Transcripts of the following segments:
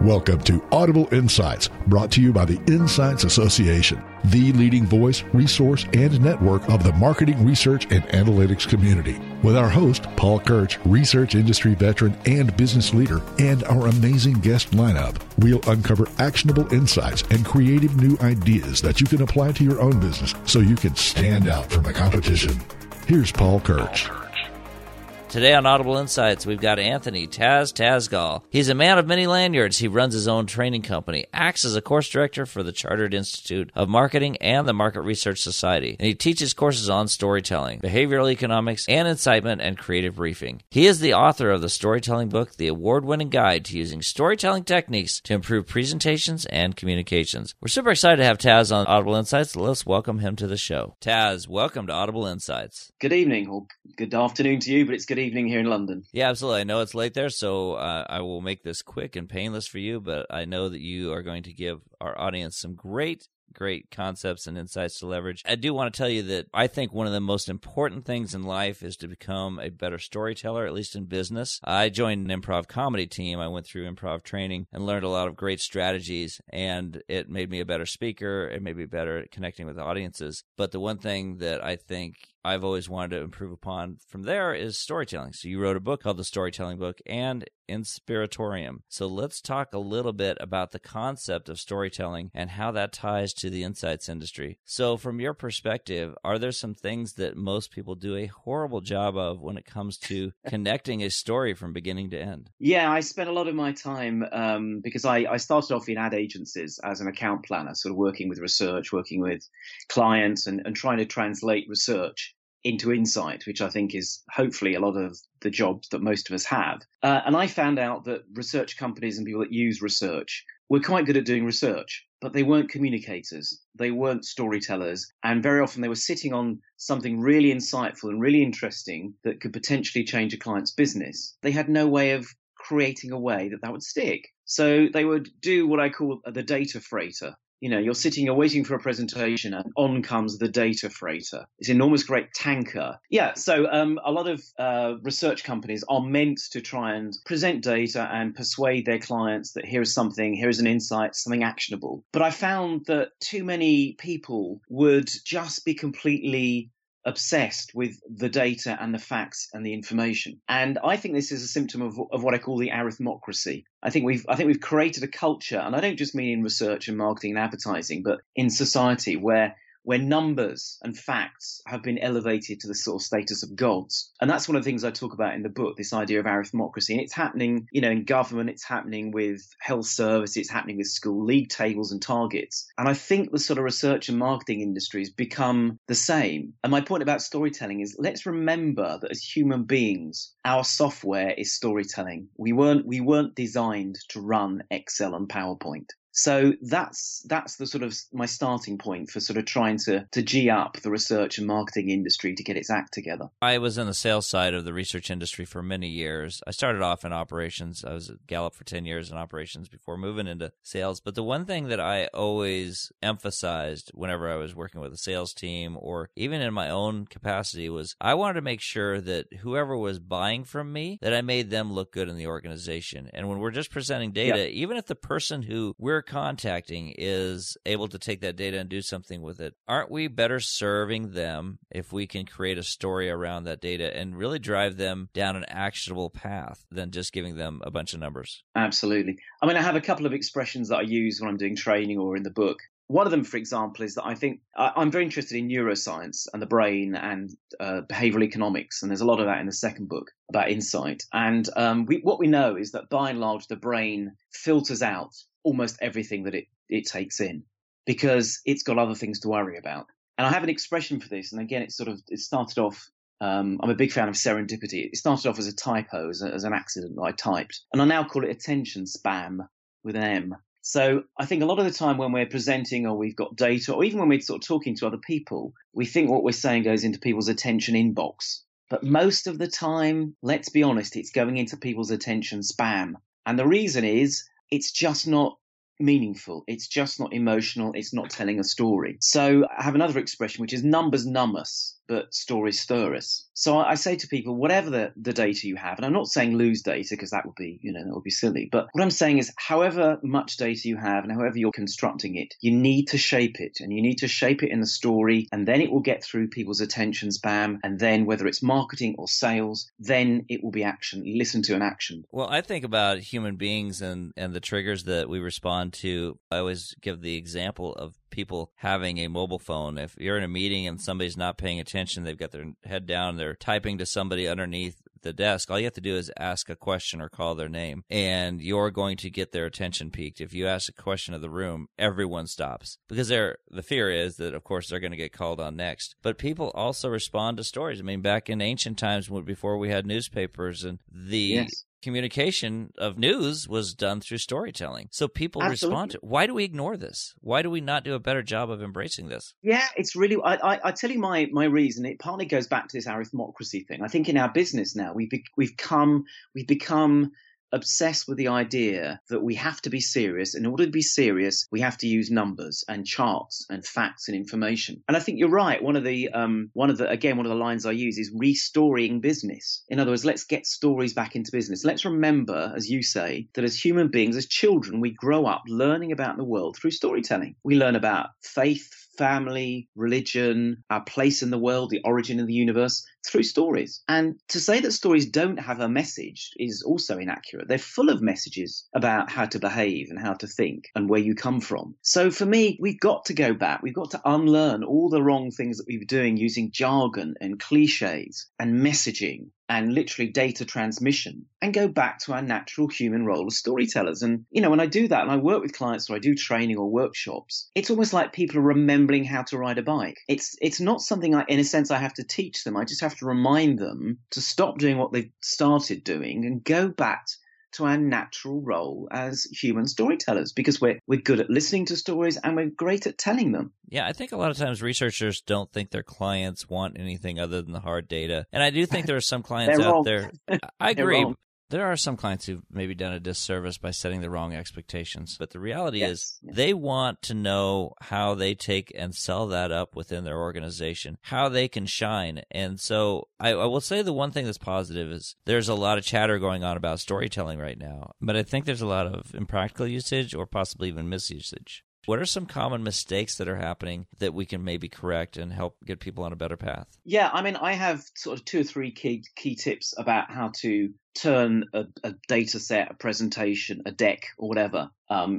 Welcome to Audible Insights, brought to you by the Insights Association, the leading voice, resource, and network of the marketing, research, and analytics community. With our host, Paul Kirch, research industry veteran and business leader, and our amazing guest lineup, we'll uncover actionable insights and creative new ideas that you can apply to your own business so you can stand out from the competition. Here's Paul Kirch. Today on Audible Insights, we've got Anthony Tazgall. He's a man of many lanyards. He runs his own training company, acts as a course director for the Chartered Institute of Marketing and the Market Research Society, and he teaches courses on storytelling, behavioral economics, and incitement and creative briefing. He is the author of the storytelling book, The Award-Winning Guide to Using Storytelling Techniques to Improve Presentations and Communications. We're super excited to have Taz on Audible Insights. Let's welcome him to the show. Taz, welcome to Audible Insights. Good evening, or good afternoon to you, but it's good evening here in London. Yeah, absolutely. I know it's late there, so I will make this quick and painless for you, but I know that you are going to give our audience some great concepts and insights to leverage. I do want to tell you that I think one of the most important things in life is to become a better storyteller, at least in business. I joined an improv comedy team. I went through improv training and learned a lot of great strategies, and it made me a better speaker. It made me better at connecting with audiences. But the one thing that I think I've always wanted to improve upon from there is storytelling. So you wrote a book called The Storytelling Book and Inspiratorium. So let's talk a little bit about the concept of storytelling and how that ties to the insights industry. So from your perspective, are there some things that most people do a horrible job of when it comes to connecting a story from beginning to end? Yeah, I spent a lot of my time because I started off in ad agencies as an account planner, sort of working with research, working with clients and trying to translate research into insight, which I think is hopefully a lot of the jobs that most of us have. And I found out that research companies and people that use research were quite good at doing research, but they weren't communicators. They weren't storytellers. And very often they were sitting on something really insightful and really interesting that could potentially change a client's business. They had no way of creating a way that would stick. So they would do what I call the data freighter. You know, you're waiting for a presentation and on comes the data freighter. It's an enormous great tanker. Yeah, so a lot of research companies are meant to try and present data and persuade their clients that here's an insight, something actionable. But I found that too many people would just be completely obsessed with the data and the facts and the information. And I think this is a symptom of what I call the arithmocracy. I think we've created a culture, and I don't just mean in research and marketing and advertising, but in society where numbers and facts have been elevated to the sort of status of gods. And that's one of the things I talk about in the book, this idea of arithmocracy. And it's happening, in government, it's happening with health service, it's happening with school league tables and targets. And I think the sort of research and marketing industries become the same. And my point about storytelling is let's remember that as human beings, our software is storytelling. We weren't designed to run Excel and PowerPoint. So that's the sort of my starting point for sort of trying to G up the research and marketing industry to get its act together. I was in the sales side of the research industry for many years. I started off in operations. I was at Gallup for 10 years in operations before moving into sales. But the one thing that I always emphasized whenever I was working with a sales team or even in my own capacity was I wanted to make sure that whoever was buying from me, that I made them look good in the organization. And when we're just presenting data, even if the person who we're contacting is able to take that data and do something with it, aren't we better serving them if we can create a story around that data and really drive them down an actionable path than just giving them a bunch of numbers? Absolutely. I mean, I have a couple of expressions that I use when I'm doing training or in the book. One of them, for example, is that I think I'm very interested in neuroscience and the brain and behavioral economics. And there's a lot of that in the second book about insight. And what we know is that by and large, the brain filters out almost everything that it takes in because it's got other things to worry about. And I have an expression for this. And again, it started off, I'm a big fan of serendipity. It started off as a typo, as an accident that I typed. And I now call it attention spam with an M. So I think a lot of the time when we're presenting or we've got data or even when we're sort of talking to other people, we think what we're saying goes into people's attention inbox. But most of the time, let's be honest, it's going into people's attention spam. And the reason is it's just not meaningful. It's just not emotional. It's not telling a story. So I have another expression, which is numbers numb us. but stories stir us. So I say to people, whatever the data you have, and I'm not saying lose data because that would be, that would be silly. But what I'm saying is however much data you have and however you're constructing it, you need to shape it, and you need to shape it in a story, and then it will get through people's attention span. And then whether it's marketing or sales, then it will be action. Listen to an action. Well, I think about human beings and the triggers that we respond to. I always give the example of people having a mobile phone. If you're in a meeting and somebody's not paying attention, they've got their head down, they're typing to somebody underneath the desk, all you have to do is ask a question or call their name, and you're going to get their attention peaked. If you ask a question of the room, everyone stops because the fear is that, of course, they're going to get called on next. But people also respond to stories. I mean, back in ancient times, before we had newspapers, and the communication of news was done through storytelling. So people respond to it. Why do we ignore this? Why do we not do a better job of embracing this? Yeah, it's really, I tell you my reason. It partly goes back to this arithmocracy thing. I think in our business now, we've become obsessed with the idea that we have to be serious. In order to be serious, we have to use numbers and charts and facts and information. And I think you're right. One of the lines I use is restoring business. In other words, let's get stories back into business. Let's remember, as you say, that as human beings, as children, we grow up learning about the world through storytelling. We learn about faith, family, religion, our place in the world, the origin of the universe through stories. And to say that stories don't have a message is also inaccurate. They're full of messages about how to behave and how to think and where you come from. So for me, we've got to go back. We've got to unlearn all the wrong things that we were doing using jargon and cliches and messaging and literally data transmission, and go back to our natural human role as storytellers. And, when I do that and I work with clients or I do training or workshops, it's almost like people are remembering how to ride a bike. It's not something in a sense I have to teach them. I just have to remind them to stop doing what they've started doing and go back to our natural role as human storytellers, because we're good at listening to stories and we're great at telling them. Yeah, I think a lot of times researchers don't think their clients want anything other than the hard data. And I do think there are some clients out there. I agree. There are some clients who've maybe done a disservice by setting the wrong expectations. But the reality is they want to know how they take and sell that up within their organization, how they can shine. And so I will say the one thing that's positive is there's a lot of chatter going on about storytelling right now. But I think there's a lot of impractical usage or possibly even misusage. What are some common mistakes that are happening that we can maybe correct and help get people on a better path? Yeah, I mean, I have sort of 2 or 3 key tips about how to turn a data set, a presentation, a deck, or whatever,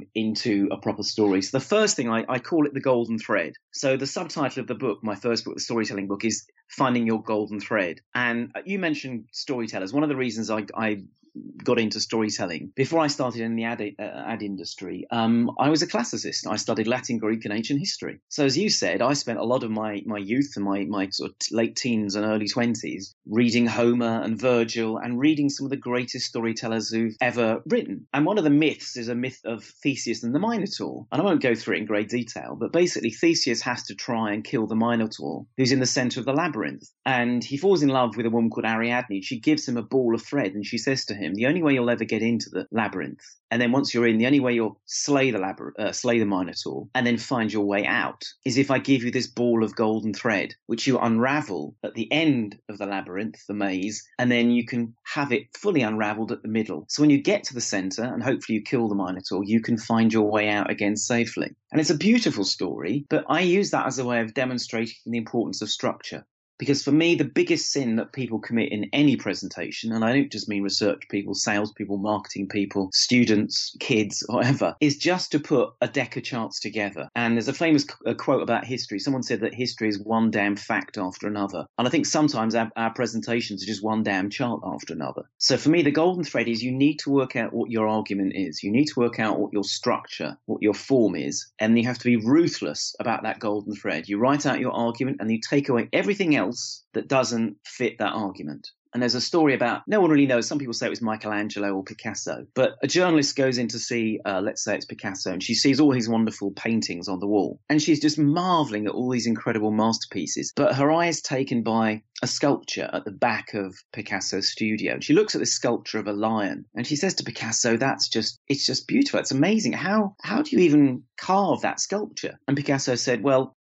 into a proper story. So the first thing, I call it the golden thread. So the subtitle of the book, my first book, the storytelling book, is Finding Your Golden Thread. And you mentioned storytellers. One of the reasons I got into storytelling before I started in the ad industry, I was a classicist. I studied Latin, Greek, and ancient history. So as you said, I spent a lot of my youth and my sort of late teens and early 20s reading Homer and Virgil and reading some of the greatest storytellers who've ever written. And one of the myths is a myth of Theseus and the Minotaur. And I won't go through it in great detail, but basically Theseus has to try and kill the Minotaur, who's in the center of the labyrinth. And he falls in love with a woman called Ariadne. She gives him a ball of thread and she says to him, the only way you'll ever get into the labyrinth, and then once you're in, the only way you'll slay the Minotaur and then find your way out, is if I give you this ball of golden thread, which you unravel at the end of the labyrinth, the maze, and then you can have it fully unraveled at the middle. So when you get to the center and hopefully you kill the Minotaur, you can find your way out again safely. And it's a beautiful story, but I use that as a way of demonstrating the importance of structure. Because for me, the biggest sin that people commit in any presentation, and I don't just mean research people, sales people, marketing people, students, kids, whatever, is just to put a deck of charts together. And there's a famous quote about history. Someone said that history is one damn fact after another. And I think sometimes our presentations are just one damn chart after another. So for me, the golden thread is you need to work out what your argument is. You need to work out what your structure, what your form is. And you have to be ruthless about that golden thread. You write out your argument and you take away everything else that doesn't fit that argument. And there's a story about, no one really knows, some people say it was Michelangelo or Picasso, but a journalist goes in to see, let's say it's Picasso, and she sees all his wonderful paintings on the wall. And she's just marveling at all these incredible masterpieces. But her eye is taken by a sculpture at the back of Picasso's studio. And she looks at this sculpture of a lion and she says to Picasso, it's just beautiful. It's amazing. How do you even carve that sculpture? And Picasso said, well,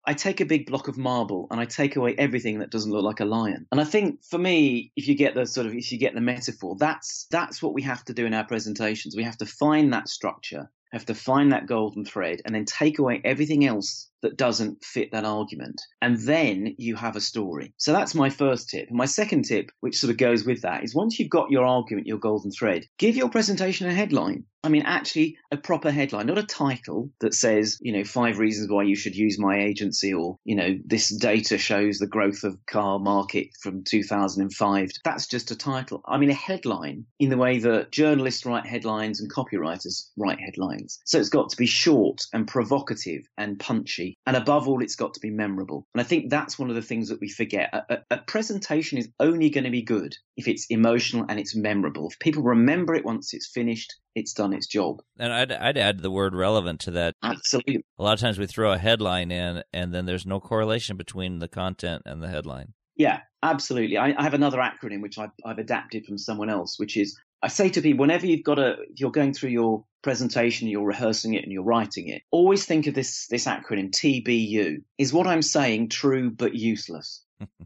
I take a big block of marble and I take away everything that doesn't look like a lion. And I think for me, if you get the metaphor, that's what we have to do in our presentations. We have to find that structure, have to find that golden thread, and then take away everything else that doesn't fit that argument. And then you have a story. So that's my first tip. And my second tip, which sort of goes with that, is once you've got your argument, your golden thread, give your presentation a headline. I mean, actually a proper headline, not a title that says, 5 reasons why you should use my agency, or, this data shows the growth of car market from 2005. That's just a title. I mean, a headline in the way that journalists write headlines and copywriters write headlines. So it's got to be short and provocative and punchy. And above all, it's got to be memorable. And I think that's one of the things that we forget. A presentation is only going to be good if it's emotional and it's memorable. If people remember it once it's finished, it's done its job. And I'd add the word relevant to that. Absolutely. A lot of times we throw a headline in, and then there's no correlation between the content and the headline. Yeah, absolutely. I have another acronym which I've adapted from someone else, which is, I say to people, whenever if you're going through your presentation, you're rehearsing it and you're writing it, always think of this acronym, TBU. Is what I'm saying true but useless?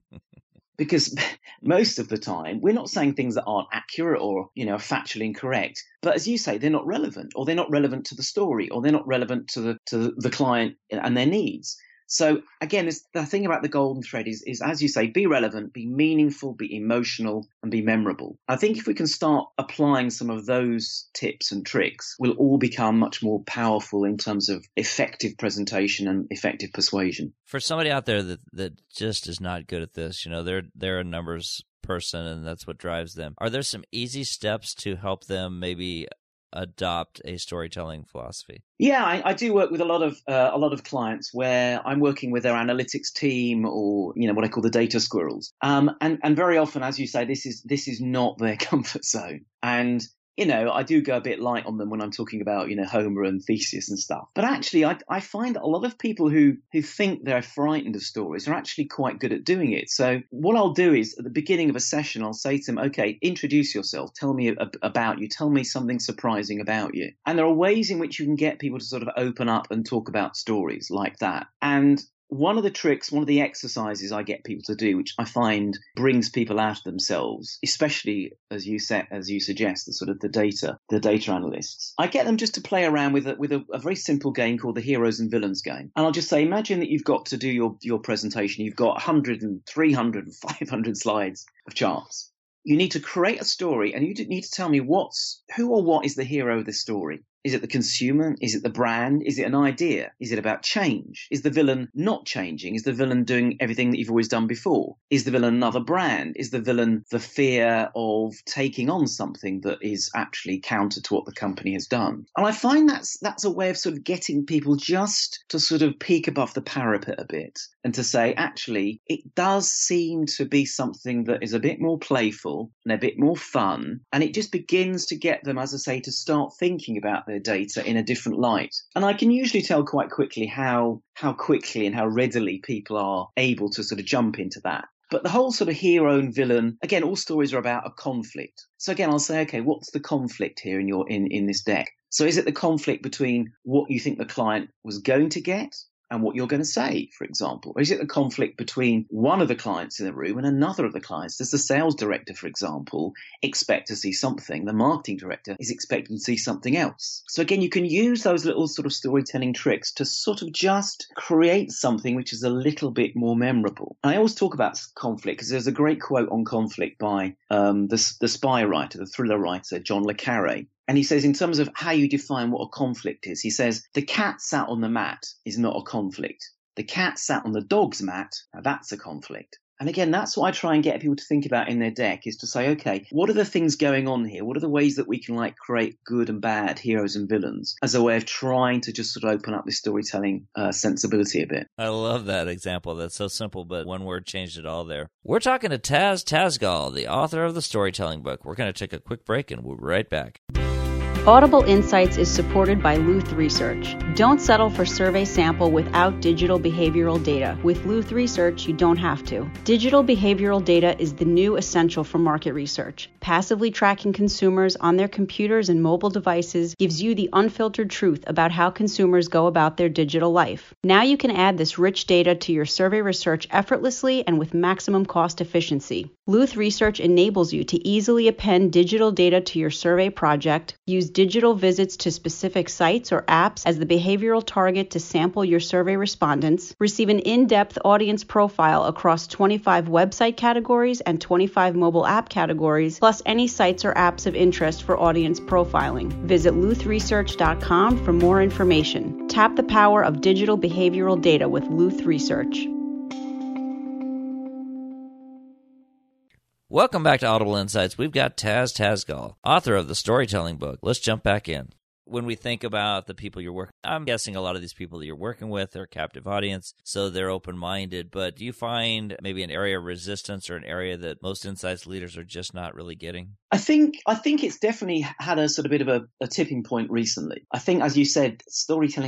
Because most of the time, we're not saying things that aren't accurate or, factually incorrect. But as you say, they're not relevant, or they're not relevant to the story, or they're not relevant to the client and their needs. So again, the thing about the golden thread is, as you say, be relevant, be meaningful, be emotional, and be memorable. I think if we can start applying some of those tips and tricks, we'll all become much more powerful in terms of effective presentation and effective persuasion. For somebody out there that just is not good at this, they're a numbers person and that's what drives them. Are there some easy steps to help them maybe adopt a storytelling philosophy? Yeah, I do work with a lot of clients where I'm working with their analytics team, or what I call the data squirrels. And very often, as you say, this is not their comfort zone. And I do go a bit light on them when I'm talking about, Homer and Theseus and stuff. But actually, I find that a lot of people who think they're frightened of stories are actually quite good at doing it. So what I'll do is, at the beginning of a session, I'll say to them, okay, introduce yourself. Tell me about you. Tell me something surprising about you. And there are ways in which you can get people to sort of open up and talk about stories like that. And one of the tricks, one of the exercises I get people to do, which I find brings people out of themselves, especially as you suggest, the data analysts, I get them just to play around with a very simple game called the heroes and villains game. And I'll just say, imagine that you've got to do your presentation. You've got 100 and 300 and 500 slides of charts. You need to create a story, and you need to tell me who or what is the hero of this story. Is it the consumer? Is it the brand? Is it an idea? Is it about change? Is the villain not changing? Is the villain doing everything that you've always done before? Is the villain another brand? Is the villain the fear of taking on something that is actually counter to what the company has done? And I find that's a way of sort of getting people just to sort of peek above the parapet a bit and to say, actually, it does seem to be something that is a bit more playful and a bit more fun. And it just begins to get them, as I say, to start thinking about their data in a different light. And I can usually tell quite quickly how quickly and how readily people are able to sort of jump into that. But the whole sort of hero and villain, again, all stories are about a conflict. So again, I'll say, okay, what's the conflict here in this deck? So is it the conflict between what you think the client was going to get and what you're going to say, for example? Or is it the conflict between one of the clients in the room and another of the clients? Does the sales director, for example, expect to see something? The marketing director is expecting to see something else. So again, you can use those little sort of storytelling tricks to sort of just create something which is a little bit more memorable. And I always talk about conflict because there's a great quote on conflict by the spy writer, the thriller writer, John le Carré. And he says, in terms of how you define what a conflict is, he says, the cat sat on the mat is not a conflict. The cat sat on the dog's mat, now that's a conflict. And again, that's what I try and get people to think about in their deck, is to say, okay, what are the things going on here? What are the ways that we can create good and bad heroes and villains as a way of trying to just sort of open up this storytelling sensibility a bit? I love that example. That's so simple, but one word changed it all there. We're talking to Taz Tazgall, the author of the Storytelling Book. We're going to take a quick break and we'll be right back. Audible Insights is supported by Luth Research. Don't settle for survey sample without digital behavioral data. With Luth Research, you don't have to. Digital behavioral data is the new essential for market research. Passively tracking consumers on their computers and mobile devices gives you the unfiltered truth about how consumers go about their digital life. Now you can add this rich data to your survey research effortlessly and with maximum cost efficiency. Luth Research enables you to easily append digital data to your survey project, use digital visits to specific sites or apps as the behavioral target to sample your survey respondents, receive an in-depth audience profile across 25 website categories and 25 mobile app categories, plus any sites or apps of interest for audience profiling. Visit luthresearch.com for more information. Tap the power of digital behavioral data with Luth Research. Welcome back to Audible Insights. We've got Taz Tazgall, author of the storytelling book. Let's jump back in. When we think about the people you're working, I'm guessing a lot of these people that you're working with are a captive audience, so they're open-minded. But do you find maybe an area of resistance or an area that most insights leaders are just not really getting? I think it's definitely had a sort of bit of a tipping point recently. I think, as you said, storytelling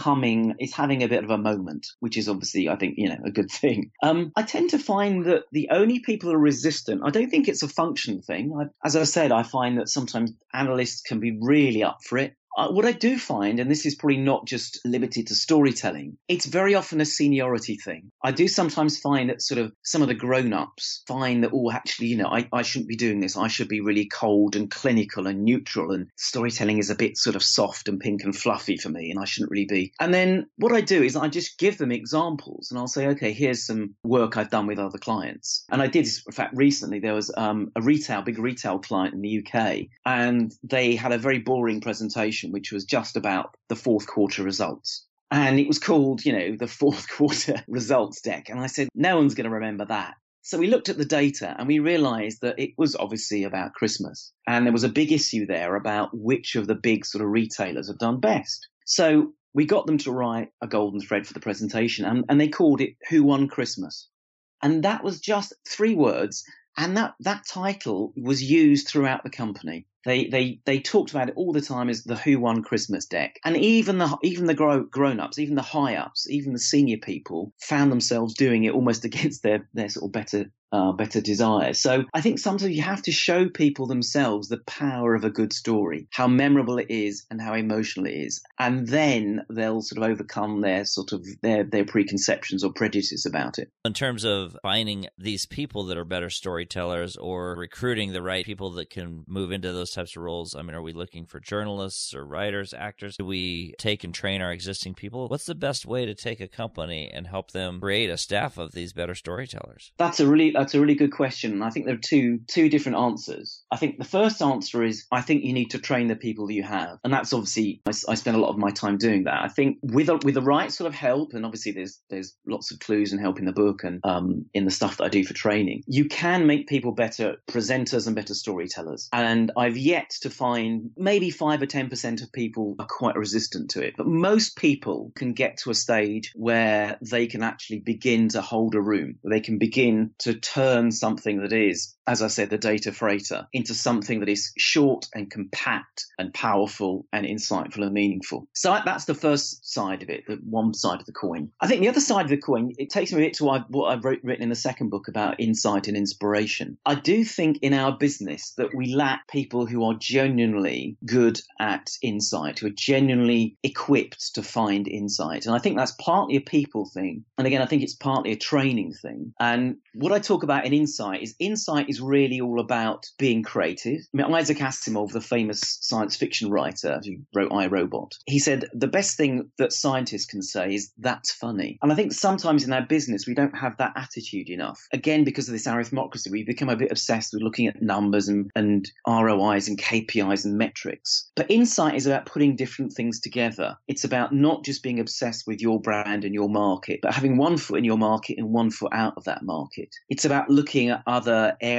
it's having a bit of a moment, which is obviously, I think, a good thing. I tend to find that the only people who are resistant, I don't think it's a function thing. As I said, I find that sometimes analysts can be really up for it. What I do find, and this is probably not just limited to storytelling, it's very often a seniority thing. I do sometimes find that sort of some of the grown-ups find that, actually, I shouldn't be doing this. I should be really cold and clinical and neutral, and storytelling is a bit sort of soft and pink and fluffy for me, and I shouldn't really be. And then what I do is I just give them examples, and I'll say, okay, here's some work I've done with other clients. And I did this, in fact, recently. There was a big retail client in the UK, and they had a very boring presentation, which was just about the fourth quarter results. And it was called, the fourth quarter results deck. And I said, no one's going to remember that. So we looked at the data and we realized that it was obviously about Christmas. And there was a big issue there about which of the big sort of retailers have done best. So we got them to write a golden thread for the presentation, and they called it Who Won Christmas? And that was just 3 words. And that title was used throughout the company. They talked about it all the time as the Who Won Christmas deck. And even the grown-ups, even the high-ups, even the senior people found themselves doing it almost against their sort of better desires. So I think sometimes you have to show people themselves the power of a good story, how memorable it is and how emotional it is. And then they'll sort of overcome their preconceptions or prejudices about it. In terms of finding these people that are better storytellers or recruiting the right people that can move into those types of roles, are we looking for journalists or writers, actors? Do we take and train our existing people? What's the best way to take a company and help them create a staff of these better storytellers? That's a really good question. I think there are two different answers. I think the first answer is, I think you need to train the people that you have. And that's obviously, I spend a lot of my time doing that. I think with the right sort of help, and obviously there's lots of clues and help in the book and in the stuff that I do for training, you can make people better presenters and better storytellers. And I've yet to find maybe 5 or 10% of people are quite resistant to it. But most people can get to a stage where they can actually begin to hold a room, where they can begin to turn something that is, as I said, the data freighter, into something that is short and compact and powerful and insightful and meaningful. So that's the first side of it, the one side of the coin. I think the other side of the coin, it takes me a bit to what I've written in the second book about insight and inspiration. I do think in our business that we lack people who are genuinely good at insight, who are genuinely equipped to find insight. And I think that's partly a people thing. And again, I think it's partly a training thing. And what I talk about in insight is really all about being creative. Isaac Asimov, the famous science fiction writer who wrote I, Robot, he said the best thing that scientists can say is that's funny. And I think sometimes in our business we don't have that attitude enough. Again, because of this arithmocracy, we've become a bit obsessed with looking at numbers and ROIs and KPIs and metrics. But insight is about putting different things together. It's about not just being obsessed with your brand and your market, but having one foot in your market and one foot out of that market. It's about looking at other areas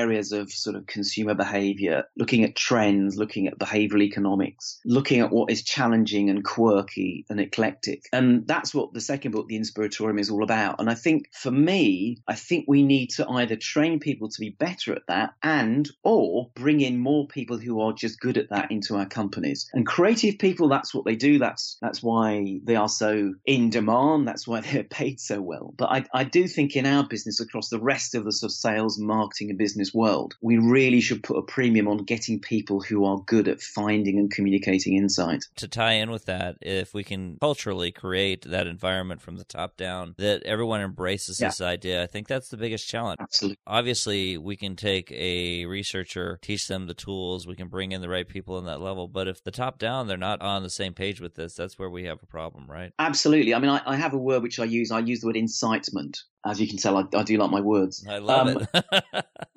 areas of sort of consumer behavior, looking at trends, looking at behavioral economics, looking at what is challenging and quirky and eclectic. And that's what the second book, The Inspiratorium, is all about. And I think for me, I think we need to either train people to be better at that or bring in more people who are just good at that into our companies. And creative people, that's what they do. That's why they are so in demand. That's why they're paid so well. But I do think in our business, across the rest of the sort of sales, marketing and business world, we really should put a premium on getting people who are good at finding and communicating insight. To tie in with that, if we can culturally create that environment from the top down, that everyone embraces this idea, I think that's the biggest challenge. Absolutely. Obviously, we can take a researcher, teach them the tools, we can bring in the right people in that level, but if the top down, they're not on the same page with this, that's where we have a problem, right? Absolutely. I mean, I have a word which I use the word incitement. As you can tell, I do like my words. I love it.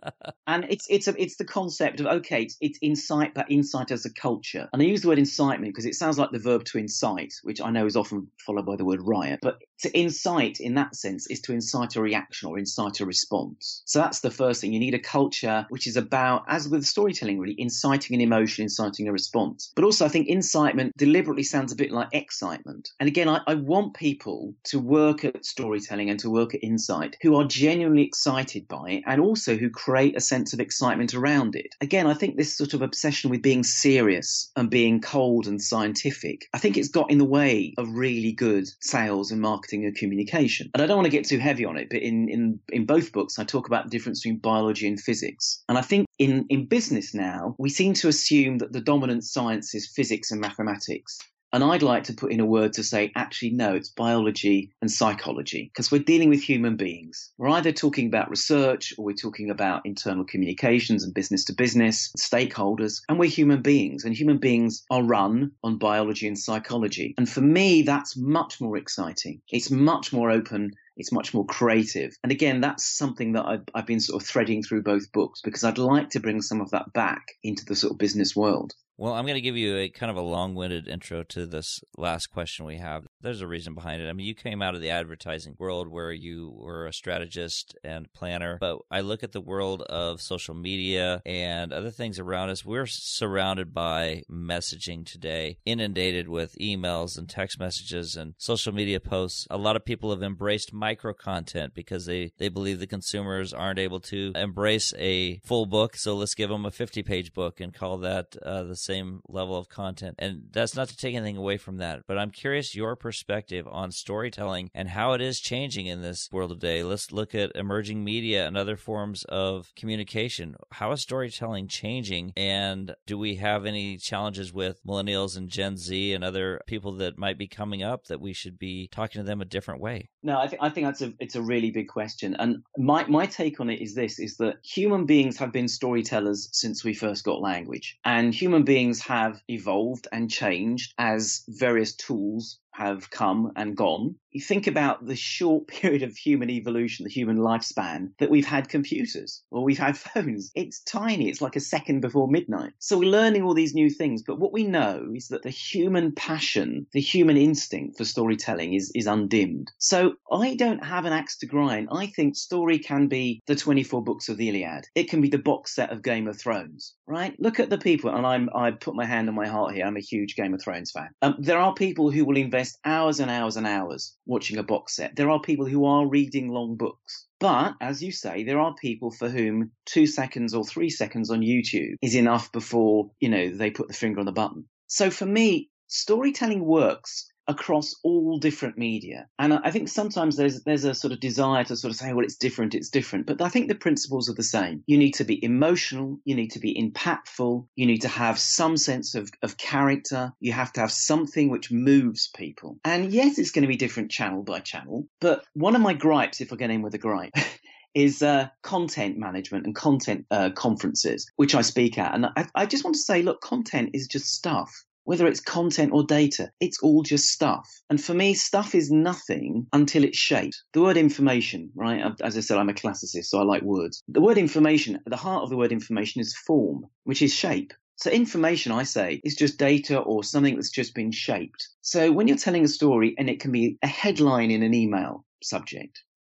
And it's the concept of, okay, it's insight, but insight as a culture. And I use the word incitement because it sounds like the verb to incite, which I know is often followed by the word riot. But to incite in that sense is to incite a reaction or incite a response. So that's the first thing. You need a culture which is about, as with storytelling really, inciting an emotion, inciting a response. But also I think incitement deliberately sounds a bit like excitement. And again, I want people to work at storytelling and to work at insight who are genuinely excited by it and also who create a sense of excitement around it. Again, I think this sort of obsession with being serious and being cold and scientific, I think it's got in the way of really good sales and marketing and communication. And I don't want to get too heavy on it, but in both books, I talk about the difference between biology and physics. And I think in business now, we seem to assume that the dominant science is physics and mathematics. And I'd like to put in a word to say, actually, no, it's biology and psychology, because we're dealing with human beings. We're either talking about research or we're talking about internal communications and business to business, stakeholders, and we're human beings. And human beings are run on biology and psychology. And for me, that's much more exciting. It's much more open. It's much more creative. And again, that's something that I've been sort of threading through both books because I'd like to bring some of that back into the sort of business world. Well, I'm going to give you a kind of a long-winded intro to this last question we have. There's a reason behind it. I mean, you came out of the advertising world where you were a strategist and planner, but I look at the world of social media and other things around us. We're surrounded by messaging today, inundated with emails and text messages and social media posts. A lot of people have embraced micro-content because they believe the consumers aren't able to embrace a full book, so let's give them a 50-page book and call that the same level of content. And that's not to take anything away from that, but I'm curious your perspective on storytelling and how it is changing in this world today. Let's look at emerging media and other forms of communication. How is storytelling changing, and do we have any challenges with millennials and Gen Z and other people that might be coming up that we should be talking to them a different way? No, I think it's a really big question. And my take on it is this, is that human beings have been storytellers since we first got language. And human beings have evolved and changed as various tools have come and gone. You think about the short period of human evolution, the human lifespan, that we've had computers or we've had phones. It's tiny. It's like a second before midnight. So we're learning all these new things. But what we know is that the human passion, the human instinct for storytelling is undimmed. So I don't have an axe to grind. I think story can be the 24 books of the Iliad. It can be the box set of Game of Thrones, right? Look at the people, and I put my hand on my heart here. I'm a huge Game of Thrones fan. There are people who will invest hours and hours and hours watching a box set. There are people who are reading long books. But, as you say, there are people for whom 2 seconds or 3 seconds on YouTube is enough before, they put the finger on the button. So for me, storytelling works across all different media. And I think sometimes there's a sort of desire to sort of say, well, it's different. But I think the principles are the same. You need to be emotional. You need to be impactful. You need to have some sense of character. You have to have something which moves people. And yes, it's going to be different channel by channel. But one of my gripes, if I get in with a gripe, is content management and content conferences, which I speak at. And I just want to say, look, content is just stuff. Whether it's content or data, it's all just stuff. And for me, stuff is nothing until it's shaped. The word information, right? As I said, I'm a classicist, so I like words. The word information, at the heart of the word information is form, which is shape. So information, I say, is just data or something that's just been shaped. So when you're telling a story, and it can be a headline in an email subject,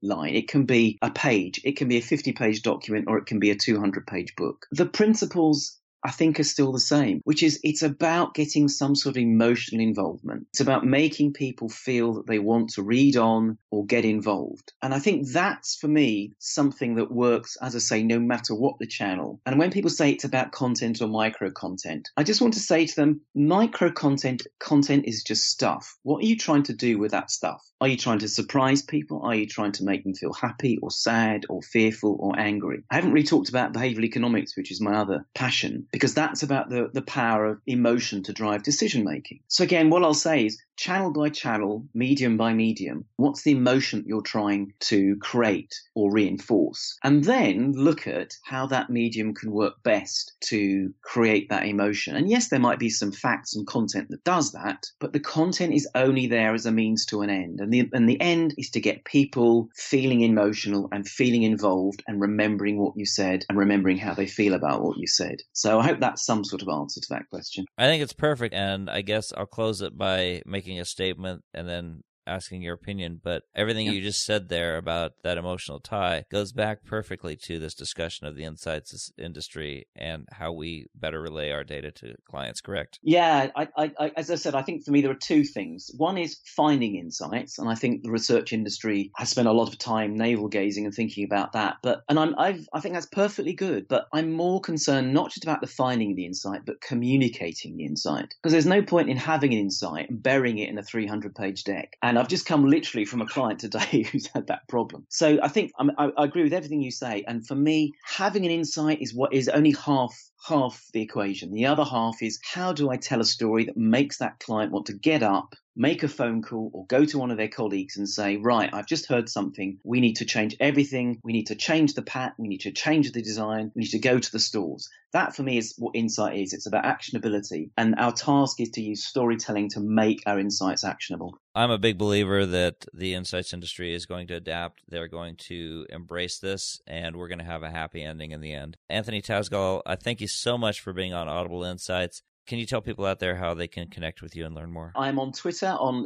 line. It can be a page, it can be a 50-page document, or it can be a 200-page book. The principles, I think, are still the same, which is it's about getting some sort of emotional involvement. It's about making people feel that they want to read on or get involved. And I think that's, for me, something that works, as I say, no matter what the channel. And when people say it's about content or micro content, I just want to say to them, micro content is just stuff. What are you trying to do with that stuff? Are you trying to surprise people? Are you trying to make them feel happy or sad or fearful or angry? I haven't really talked about behavioral economics, which is my other passion, because that's about the power of emotion to drive decision making. So again, what I'll say is channel by channel, medium by medium, what's the emotion you're trying to create or reinforce? And then look at how that medium can work best to create that emotion. And yes, there might be some facts and content that does that, but the content is only there as a means to an end. And the end is to get people feeling emotional and feeling involved and remembering what you said and remembering how they feel about what you said. So I hope that's some sort of answer to that question. I think it's perfect, and I guess I'll close it by making a statement and then asking your opinion, but everything you just said there about that emotional tie goes back perfectly to this discussion of the insights industry and how we better relay our data to clients, correct? Yeah, I as I said, I think for me there are two things. One is finding insights, and I think the research industry has spent a lot of time navel-gazing and thinking about that. I think that's perfectly good, but I'm more concerned not just about the finding of the insight, but communicating the insight. Because there's no point in having an insight and burying it in a 300-page deck. And I've just come literally from a client today who's had that problem. So I think I agree with everything you say. And for me, having an insight is what is only half the equation. The other half is, how do I tell a story that makes that client want to get up, make a phone call, or go to one of their colleagues and say, right, I've just heard something. We need to change everything. We need to change the pack. We need to change the design. We need to go to the stores. That for me is what insight is. It's about actionability. And our task is to use storytelling to make our insights actionable. I'm a big believer that the insights industry is going to adapt. They're going to embrace this, and we're going to have a happy ending in the end. Anthony Tazgall, I thank you so much for being on Audible Insights. Can you tell people out there how they can connect with you and learn more? I'm on Twitter.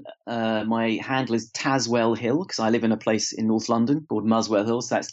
My handle is Taswell Hill, because I live in a place in North London called Muswell Hill. So that's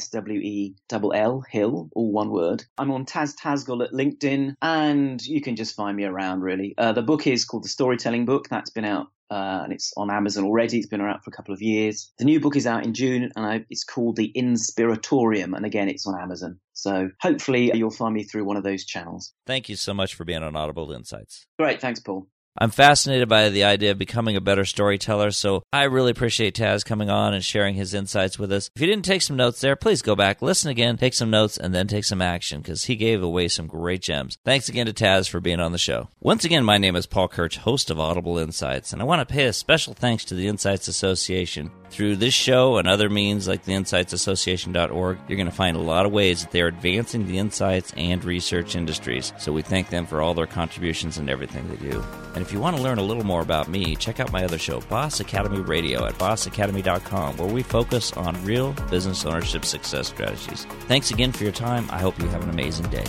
TASWELL Hill, all one word. I'm on Tazgall at LinkedIn, and you can just find me around, really. The book is called The Storytelling Book. That's been out. And it's on Amazon already. It's been around for a couple of years. The new book is out in June, and it's called The Inspiratorium. And again, it's on Amazon. So hopefully you'll find me through one of those channels. Thank you so much for being on Audible Insights. Great. Thanks, Paul. I'm fascinated by the idea of becoming a better storyteller, so I really appreciate Taz coming on and sharing his insights with us. If you didn't take some notes there, please go back, listen again, take some notes, and then take some action, because he gave away some great gems. Thanks again to Taz for being on the show. Once again, my name is Paul Kirch, host of Audible Insights, and I want to pay a special thanks to the Insights Association. Through this show and other means like the insightsassociation.org, you're going to find a lot of ways that they're advancing the insights and research industries. So we thank them for all their contributions and everything they do. And if you want to learn a little more about me, check out my other show, Boss Academy Radio, at bossacademy.com, where we focus on real business ownership success strategies. Thanks again for your time. I hope you have an amazing day.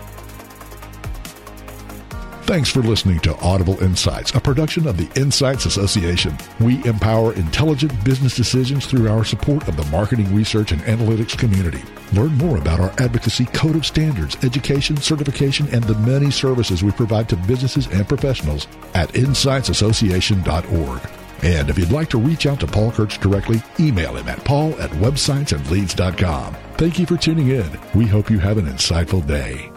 Thanks for listening to Audible Insights, a production of the Insights Association. We empower intelligent business decisions through our support of the marketing, research, and analytics community. Learn more about our advocacy, code of standards, education, certification, and the many services we provide to businesses and professionals at insightsassociation.org. And if you'd like to reach out to Paul Kirch directly, email him at paul@websitesandleads.com. Thank you for tuning in. We hope you have an insightful day.